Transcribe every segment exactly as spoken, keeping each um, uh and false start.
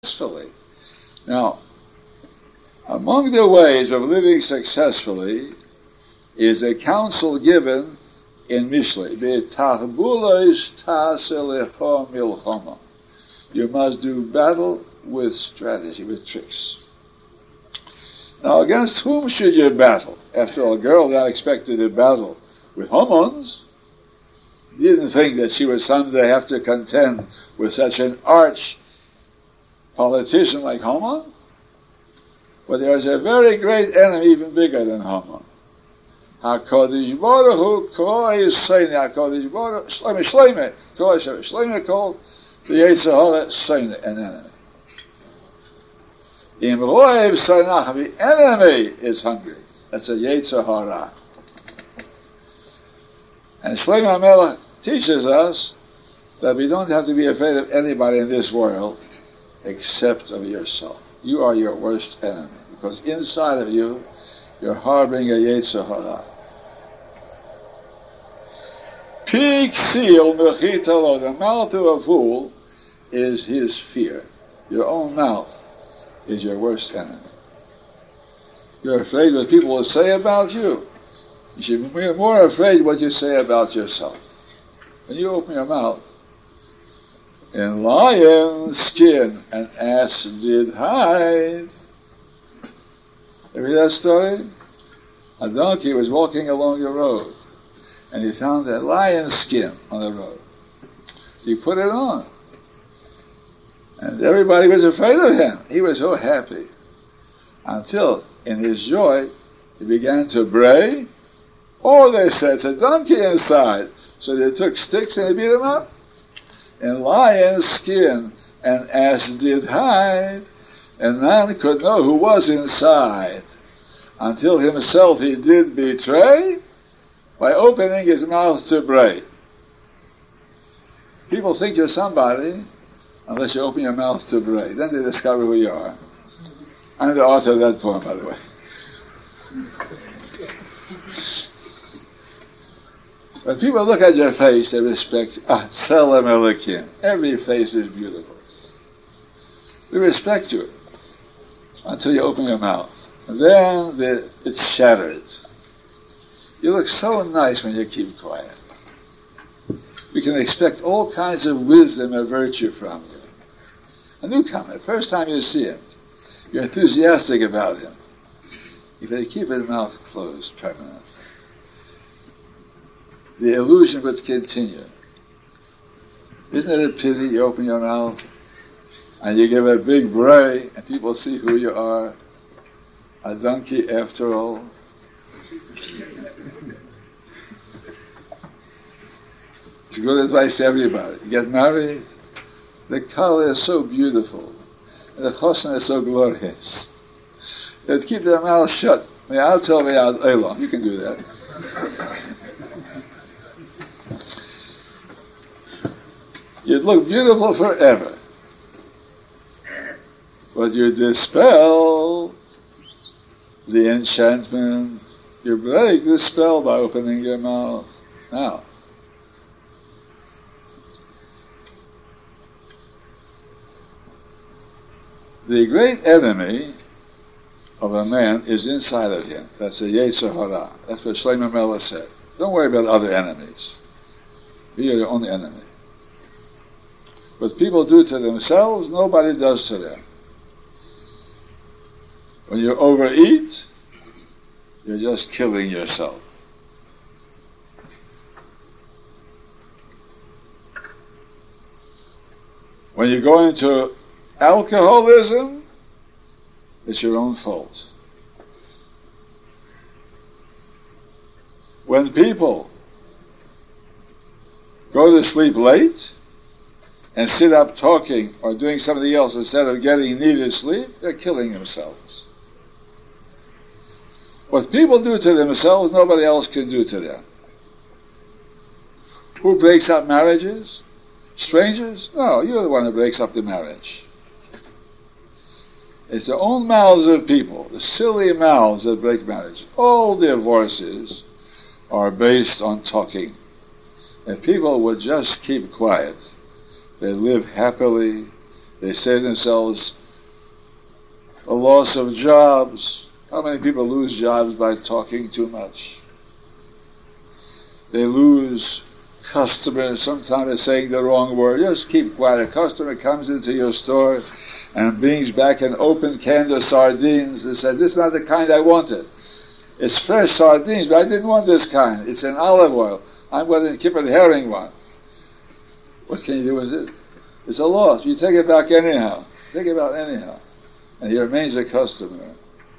successfully. Now, among the ways of living successfully is a counsel given in Mishlei. You must do battle with strategy, with tricks. Now, against whom should you battle? After all, a girl not expected to battle with Haman. You didn't think that she would someday have to contend with such an arch politician like Haman. But there is a very great enemy, even bigger than Haman. HaKadosh Baruch Hu Kol Yisrael, HaKadosh Baruch Hu Shleime Shleime Kol Yisrael Shleime called the Yetzer Hara Seine, an enemy. Im Roev Sanach, the enemy is hungry. That's a Yetzer Hara. And Shlomo HaMelech teaches us that we don't have to be afraid of anybody in this world except of yourself. You are your worst enemy, because inside of you, you're harboring a Yetzer Hara. Pig seal mechitalo, the mouth of a fool is his fear. Your own mouth is your worst enemy. You're afraid what people will say about you. You should be more afraid what you say about yourself. When you open your mouth, in lion's skin an ass did hide. Ever hear that story? A donkey was walking along the road, and he found a lion's skin on the road. He put it on, and everybody was afraid of him. He was so happy, until, in his joy, he began to bray. Oh, they said, it's a donkey inside. So they took sticks and they beat him up. In lion's skin an ass did hide, and none could know who was inside, until himself he did betray by opening his mouth to bray. People think you're somebody unless you open your mouth to bray. Then they discover who you are. I'm the author of that poem, by the way. When people look at your face, they respect, ah, Tzelem Elokim. Every face is beautiful. We respect you until you open your mouth. And then the, it's shattered. You look so nice when you keep quiet. We can expect all kinds of wisdom and virtue from you. A newcomer, first time you see him, you're enthusiastic about him. If they keep his mouth closed permanently, the illusion would continue. Isn't it a pity you open your mouth and you give a big bray and people see who you are? A donkey after all. It's good advice to everybody. You get married, the color is so beautiful, and the chosn is so glorious. They'd keep their mouth shut. Me'al tov ve'ad olam. You can do that. You'd look beautiful forever. But you dispel the enchantment. You break the spell by opening your mouth. Now, the great enemy of a man is inside of him. That's the Yetzer Hara. That's what Shlomo HaMelech said. Don't worry about other enemies. You are your own enemy. What people do to themselves, nobody does to them. When you overeat, you're just killing yourself. When you go into alcoholism, it's your own fault. When people go to sleep late and sit up talking or doing something else instead of getting needed sleep, they're killing themselves. What people do to themselves, nobody else can do to them. Who breaks up marriages? Strangers? No, you're the one who breaks up the marriage. It's the own mouths of people, the silly mouths that break marriage. All divorces are based on talking. If people would just keep quiet, they live happily They say to themselves, a loss of jobs. How many people lose jobs by talking too much? They lose customers. Sometimes they're saying the wrong word. Just keep quiet. A customer comes into your store and brings back an open can of sardines and said, this is not the kind I wanted. It's fresh sardines, but I didn't want this kind. It's an olive oil. I'm going to keep a herring one. What can you do with it? It's a loss. You take it back anyhow. Take it back anyhow. And he remains a customer.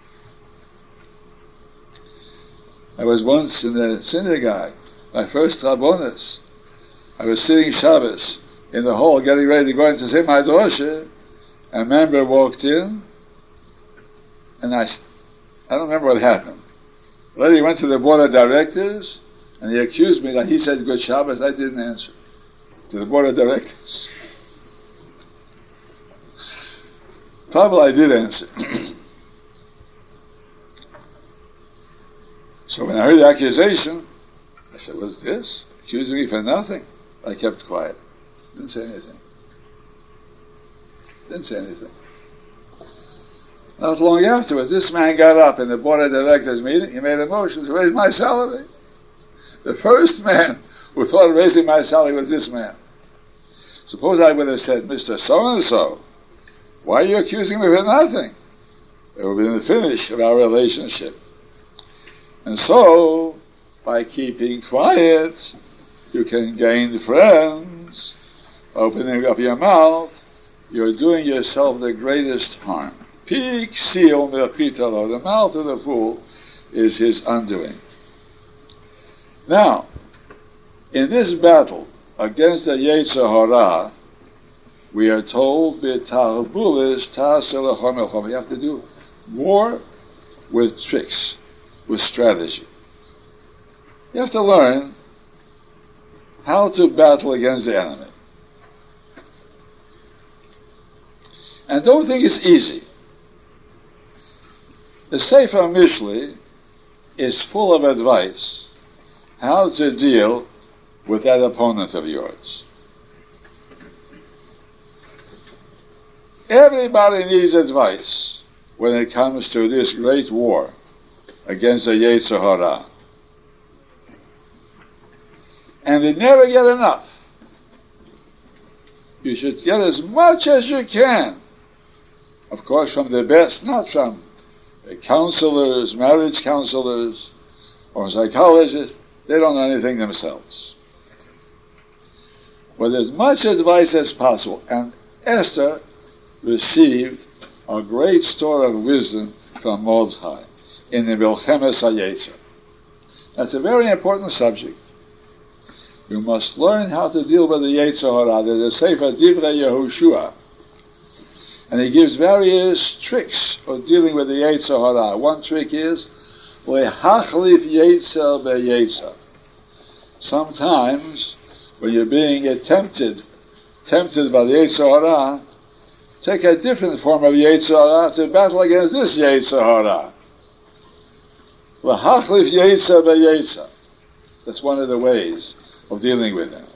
I was once in the synagogue, my first Rabbonis. I was sitting Shabbos in the hall getting ready to go in to say my drosha. A member walked in, and I, I don't remember what happened. Well, he went to the board of directors, and he accused me that he said good Shabbos. I didn't answer to the board of directors. Probably I did answer. So when I heard the accusation, I said, what's this? Accusing me for nothing. I kept quiet. Didn't say anything. Didn't say anything. Not long afterwards, this man got up in the board of directors meeting. He made a motion to raise my salary. The first man who thought of raising my salary was this man. Suppose I would have said, Mister So-and-so, why are you accusing me for nothing? It would have been the finish of our relationship. And so, by keeping quiet, you can gain friends. Opening up your mouth, you're doing yourself the greatest harm. Pik seal merchitalo, the mouth of the fool is his undoing. Now, in this battle against the Yetzer Hara, we are told b'tarbulis ta'aseh lechom. You have to do war with tricks, with strategy. You have to learn how to battle against the enemy. And don't think it's easy. The Sefer Mishli is full of advice how to deal with that opponent of yours. Everybody needs advice when it comes to this great war against the Yetzer Hara. And you never get enough. You should get as much as you can. Of course, from the best, not from counselors, marriage counselors, or psychologists. They don't know anything themselves. With as much advice as possible. And Esther received a great store of wisdom from Mordechai in the Milchemes HaYetzer. That's a very important subject. You must learn how to deal with the Yetzer Hara. There's a Sefer Divrei Yehoshua, and he gives various tricks for dealing with the Yetzer Hara. One trick is lehachlif Yetzer beYetzer. Sometimes, when you're being tempted, tempted by the Yetzer Hara, take a different form of Yetzer Hara to battle against this Yetzer Hara. Lehachlif Yetzer beYetzer. That's one of the ways of dealing with them.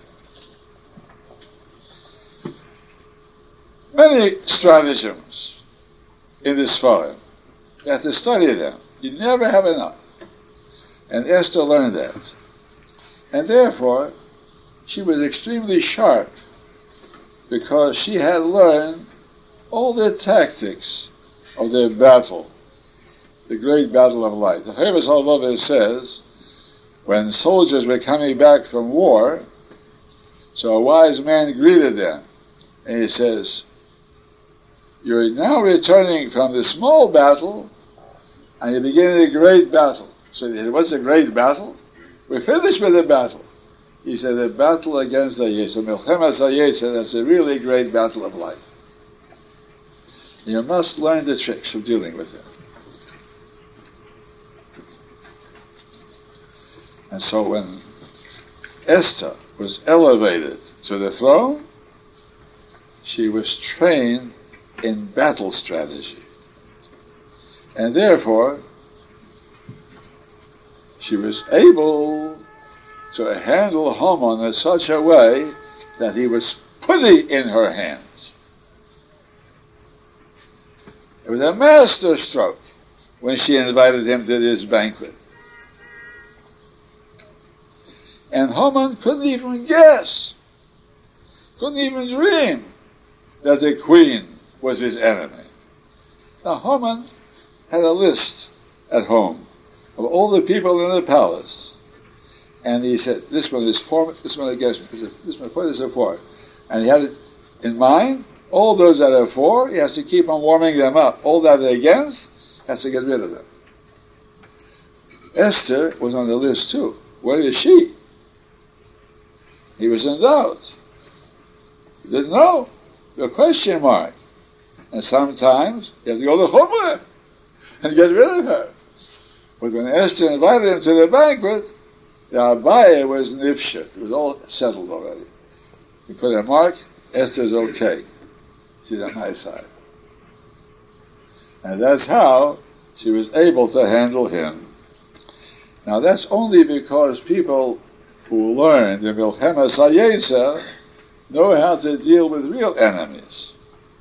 Many stratagems in this forum. You have to study them. You never have enough. And Esther learned that. And therefore, she was extremely sharp because she had learned all the tactics of their battle, the great battle of life. The famous Halvavah says, when soldiers were coming back from war, so a wise man greeted them, and he says, you're now returning from the small battle, and you're beginning a great battle. So he said, what's a great battle? We're finished with the battle. He said, the battle against the Yetzer, Milchemes HaYetzer, that's a really great battle of life. You must learn the tricks of dealing with it. And so when Esther was elevated to the throne, she was trained in battle strategy. And therefore, she was able to handle Haman in such a way that he was putty in her hands. It was a master stroke when she invited him to this banquet. And Haman couldn't even guess, couldn't even dream that the queen was his enemy. Now Haman had a list at home of all the people in the palace. And he said, this one is for, this one against me, this one for, this one for. And he had it in mind, all those that are for, he has to keep on warming them up. All that are against, has to get rid of them. Esther was on the list too. Where is she? He was in doubt. He didn't know. A question mark. And sometimes you have to go to Chumrah and get rid of her. But when Esther invited him to the banquet, the Abaya was nifshet. It was all settled already. He put a mark, Esther's okay. She's on my side. And that's how she was able to handle him. Now that's only because people who learn the Milchemas HaYetzer know how to deal with real enemies.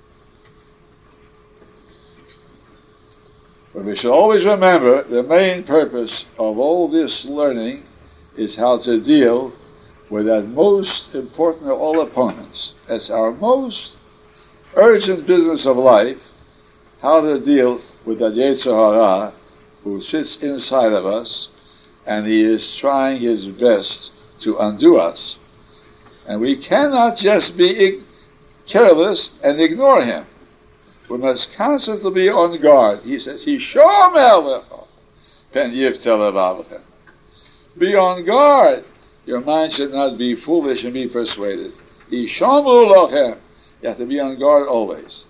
But we should always remember the main purpose of all this learning is how to deal with that most important of all opponents. That's our most urgent business of life, how to deal with that Yetzer Hara who sits inside of us, and he is trying his best to undo us. And we cannot just be careless and ignore him. We must constantly be on guard. He says, Hisham Elecha, pen yiftel avavchem. Be on guard. Your mind should not be foolish and be persuaded. Hishamu lochem. You have to be on guard always.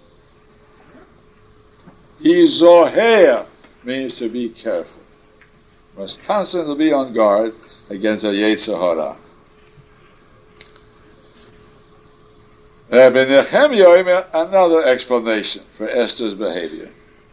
Hizoher means to be careful. You must constantly be on guard against a Yetzer Hara. Rabbi Nehemiah, another explanation for Esther's behavior.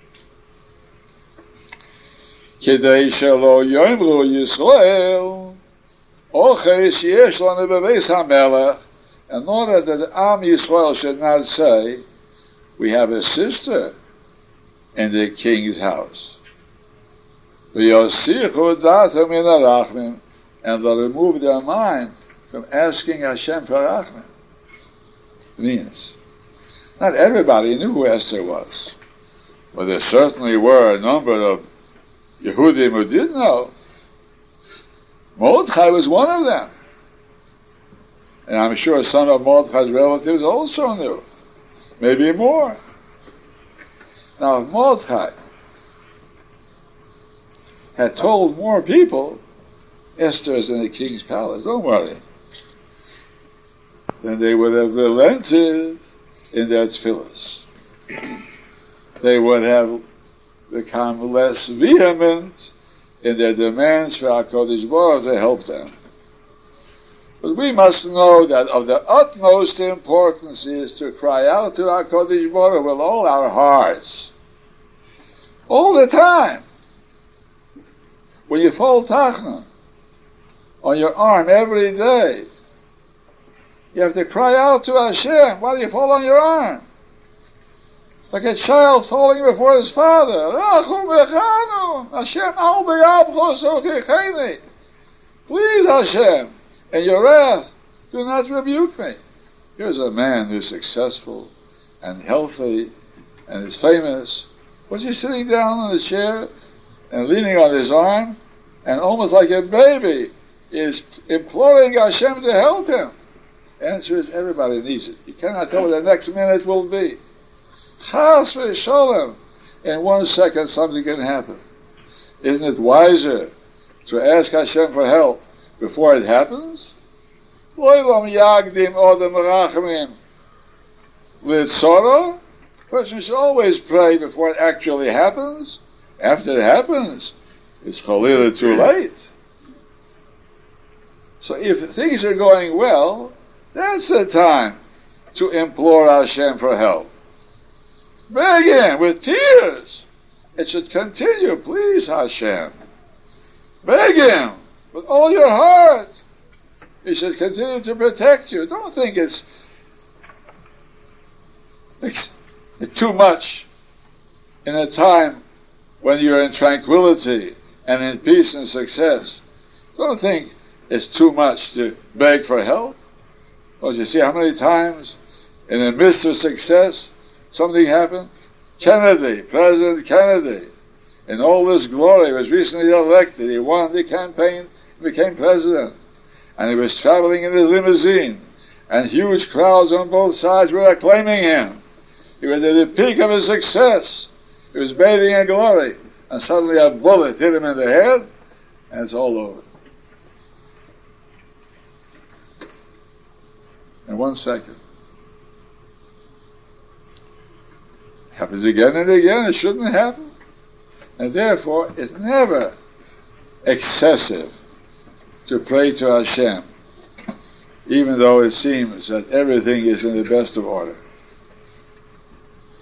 Kidei shelo yomru Yisrael, oches yesh lanu bebeis hamelech, in order that the Am Yisrael should not say, we have a sister in the king's house. V'yosichu datam min harachmim, and they'll remove their mind from asking Hashem for rachmim. Means, not everybody knew who Esther was, but there certainly were a number of Yehudim who did know. Mordechai was one of them. And I'm sure some of Mordechai's relatives also knew. Maybe more. Now, if Mordechai had told more people, Esther is in the king's palace, don't worry, then they would have relented in their tefillas. They would have become less vehement in their demands for HaKadosh Baruch Hu to help them. But we must know that of the utmost importance is to cry out to HaKadosh Baruch Hu with all our hearts. All the time. When you fold tachna on your arm every day, you have to cry out to Hashem while you fall on your arm. Like a child falling before his father. Hashem, al b'yavcho. Please, Hashem, in your wrath, do not rebuke me. Here's a man who's successful and healthy and is famous. Was he sitting down on a chair and leaning on his arm and almost like a baby is imploring Hashem to help him? The answer is everybody needs it. You cannot tell what the next minute will be. Chas v'sholem. In one second something can happen. Isn't it wiser to ask Hashem for help before it happens? Lo'olam yagdim odem rachamim litzoro. Person should always pray before it actually happens. After it happens, it's chalila too late. So if things are going well, that's the time to implore Hashem for help. Beg Him with tears. It should continue. Please, Hashem. Beg Him with all your heart. He should continue to protect you. Don't think it's, it's too much in a time when you're in tranquility and in peace and success, don't think it's too much to beg for help. Well, you see how many times in the midst of success something happened? Kennedy, President Kennedy, in all this glory, was recently elected. He won the campaign, became president, and he was traveling in his limousine, and huge crowds on both sides were acclaiming him. He was at the peak of his success. He was bathing in glory, and suddenly a bullet hit him in the head, and it's all over. In one second. Happens again and again. It shouldn't happen. And therefore, it's never excessive to pray to Hashem, even though it seems that everything is in the best of order.